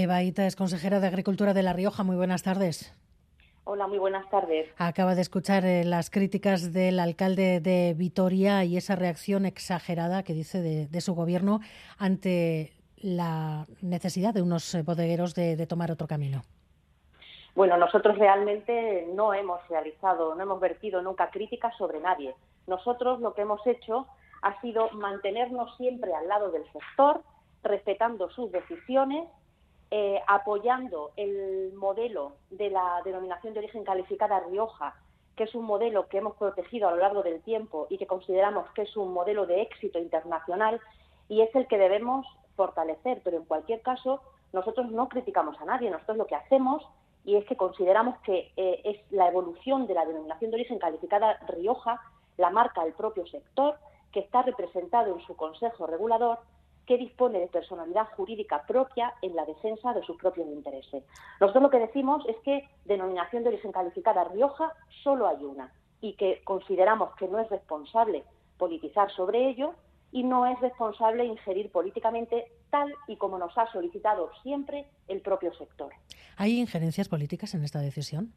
Eva Hita es consejera de Agricultura de La Rioja. Muy buenas tardes. Hola, muy buenas tardes. Acaba de escuchar las críticas del alcalde de Vitoria y esa reacción exagerada que dice de su gobierno ante la necesidad de unos bodegueros de tomar otro camino. Bueno, nosotros realmente no hemos vertido nunca críticas sobre nadie. Nosotros lo que hemos hecho ha sido mantenernos siempre al lado del sector, respetando sus decisiones, apoyando el modelo de la denominación de origen calificada Rioja, que es un modelo que hemos protegido a lo largo del tiempo y que consideramos que es un modelo de éxito internacional y es el que debemos fortalecer. Pero en cualquier caso, nosotros no criticamos a nadie, nosotros lo que hacemos y es que consideramos que es la evolución de la denominación de origen calificada Rioja, la marca el propio sector, que está representado en su Consejo Regulador, que dispone de personalidad jurídica propia en la defensa de sus propios intereses. Nosotros lo que decimos es que denominación de origen calificada Rioja solo hay una y que consideramos que no es responsable politizar sobre ello y no es responsable ingerir políticamente tal y como nos ha solicitado siempre el propio sector. ¿Hay injerencias políticas en esta decisión?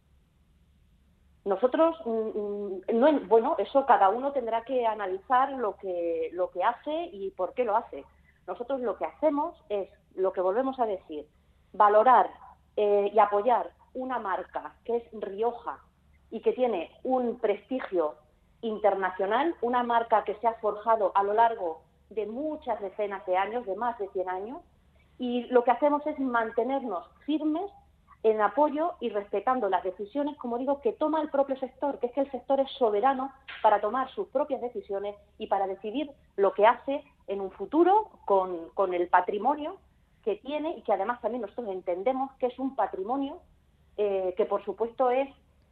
Nosotros, bueno, eso cada uno tendrá que analizar lo que hace y por qué lo hace. Nosotros lo que hacemos es, lo que volvemos a decir, valorar y apoyar una marca que es Rioja y que tiene un prestigio internacional, una marca que se ha forjado a lo largo de muchas decenas de años, de más de 100 años, y lo que hacemos es mantenernos firmes en apoyo y respetando las decisiones, como digo, que toma el propio sector, que es que el sector es soberano para tomar sus propias decisiones y para decidir lo que hace en un futuro con el patrimonio que tiene y que además también nosotros entendemos que es un patrimonio que por supuesto es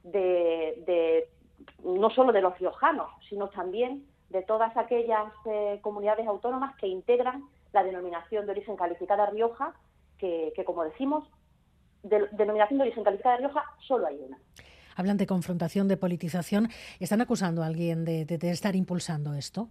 de no solo de los riojanos, sino también de todas aquellas comunidades autónomas que integran la denominación de origen calificada Rioja, que como decimos, denominación de origen calificada de Rioja solo hay una. Hablan de confrontación, de politización. ¿Están acusando a alguien de estar impulsando esto?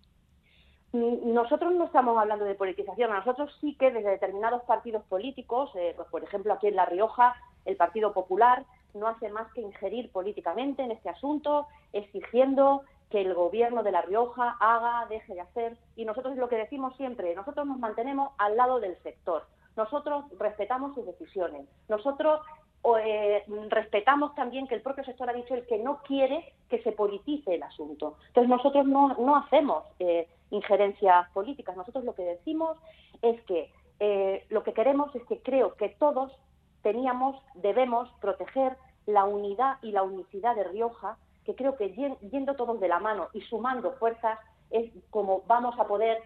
Nosotros no estamos hablando de politización. A nosotros sí que desde determinados partidos políticos, pues por ejemplo aquí en La Rioja, el Partido Popular no hace más que ingerir políticamente en este asunto, exigiendo que el gobierno de La Rioja haga, deje de hacer. Y nosotros lo que decimos siempre, nosotros nos mantenemos al lado del sector. Nosotros respetamos sus decisiones. Nosotros respetamos también que el propio sector ha dicho el que no quiere que se politice el asunto. Entonces nosotros no hacemos injerencias políticas. Nosotros lo que decimos es que lo que queremos es que creo que todos debemos proteger la unidad y la unicidad de Rioja, que creo que yendo todos de la mano y sumando fuerzas es como vamos a poder,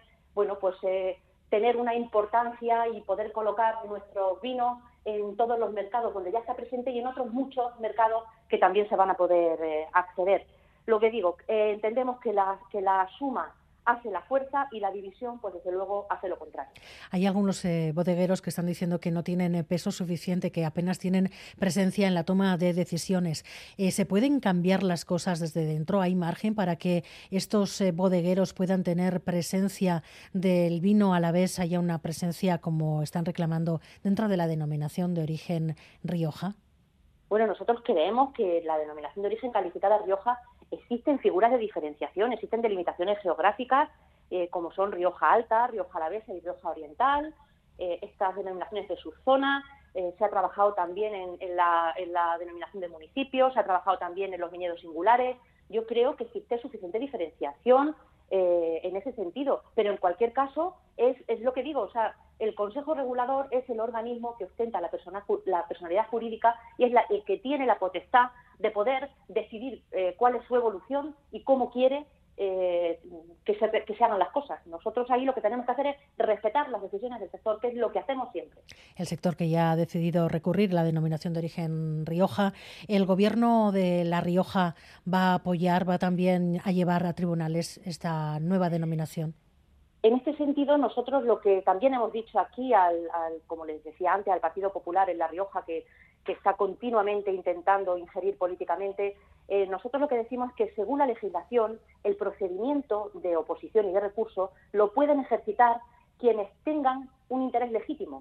tener una importancia y poder colocar nuestro vino en todos los mercados donde ya está presente y en otros muchos mercados que también se van a poder acceder. Lo que digo, entendemos que la suma hace la fuerza y la división, pues desde luego, hace lo contrario. Hay algunos bodegueros que están diciendo que no tienen peso suficiente, que apenas tienen presencia en la toma de decisiones. ¿Se pueden cambiar las cosas desde dentro? ¿Hay margen para que estos bodegueros puedan tener presencia del vino a la vez, haya una presencia, como están reclamando, dentro de la denominación de origen Rioja? Bueno, nosotros creemos que la denominación de origen calificada Rioja existen figuras de diferenciación, existen delimitaciones geográficas como son Rioja Alta, Rioja Alavesa y Rioja Oriental, estas denominaciones de subzona, se ha trabajado también en la denominación de municipios, se ha trabajado también en los viñedos singulares. Yo creo que existe suficiente diferenciación en ese sentido, pero en cualquier caso es lo que digo, o sea, el Consejo Regulador es el organismo que ostenta la personalidad jurídica y es el que tiene la potestad de poder decidir cuál es su evolución y cómo quiere que se hagan las cosas. Nosotros ahí lo que tenemos que hacer es respetar las decisiones del sector, que es lo que hacemos siempre. El sector que ya ha decidido recurrir la denominación de origen Rioja, ¿el gobierno de La Rioja va a apoyar, va también a llevar a tribunales esta nueva denominación? En este sentido, nosotros lo que también hemos dicho aquí, como les decía antes, al Partido Popular en La Rioja, que está continuamente intentando ingerir políticamente, nosotros lo que decimos es que, según la legislación, el procedimiento de oposición y de recurso lo pueden ejercitar quienes tengan un interés legítimo.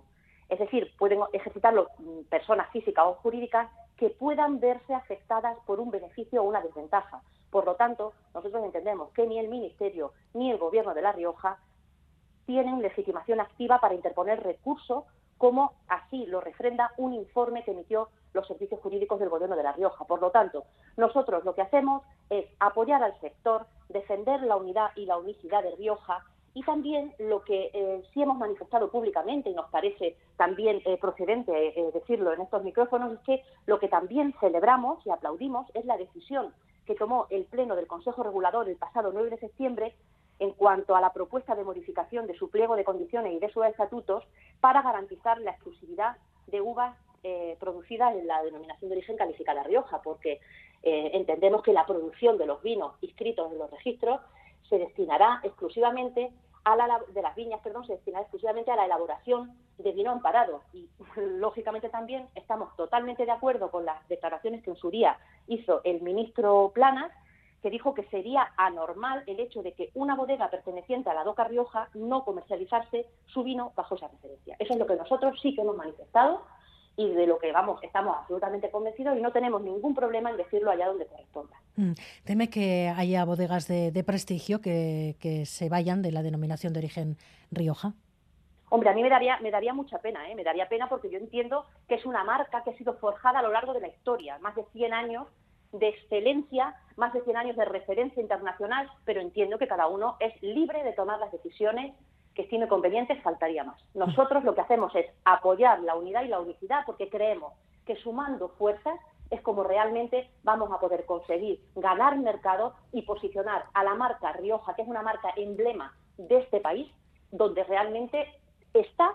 Es decir, pueden ejercitarlo personas físicas o jurídicas que puedan verse afectadas por un beneficio o una desventaja. Por lo tanto, nosotros entendemos que ni el Ministerio ni el Gobierno de La Rioja tienen legitimación activa para interponer recurso, como así lo refrenda un informe que emitió los servicios jurídicos del Gobierno de La Rioja. Por lo tanto, nosotros lo que hacemos es apoyar al sector, defender la unidad y la unicidad de Rioja, y también lo que sí hemos manifestado públicamente, y nos parece también procedente decirlo en estos micrófonos, es que lo que también celebramos y aplaudimos es la decisión que tomó el Pleno del Consejo Regulador el pasado 9 de septiembre en cuanto a la propuesta de modificación de su pliego de condiciones y de sus estatutos para garantizar la exclusividad de uvas producidas en la denominación de origen calificada Rioja, porque entendemos que la producción de los vinos inscritos en los registros se destinará exclusivamente de las viñas, se destinará exclusivamente a la elaboración de vino amparado. Y lógicamente también estamos totalmente de acuerdo con las declaraciones que en su día hizo el ministro Planas, que dijo que sería anormal el hecho de que una bodega perteneciente a la DOCA Rioja no comercializase su vino bajo esa referencia. Eso es lo que nosotros sí que hemos manifestado y de lo que estamos absolutamente convencidos, y no tenemos ningún problema en decirlo allá donde corresponda. ¿Teme que haya bodegas de prestigio que se vayan de la denominación de origen Rioja? Hombre, a mí me daría mucha pena, me daría pena, porque yo entiendo que es una marca que ha sido forjada a lo largo de la historia, más de 100 años de excelencia, más de 100 años de referencia internacional, pero entiendo que cada uno es libre de tomar las decisiones que estime convenientes, faltaría más. Nosotros lo que hacemos es apoyar la unidad y la unicidad, porque creemos que sumando fuerzas es como realmente vamos a poder conseguir ganar mercado y posicionar a la marca Rioja, que es una marca emblema de este país, donde realmente está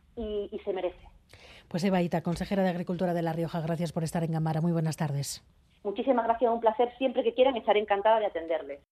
y se merece. Pues Eva Hita, consejera de Agricultura de La Rioja, gracias por estar en Gamara. Muy buenas tardes. Muchísimas gracias, un placer. Siempre que quieran estaré encantada de atenderles.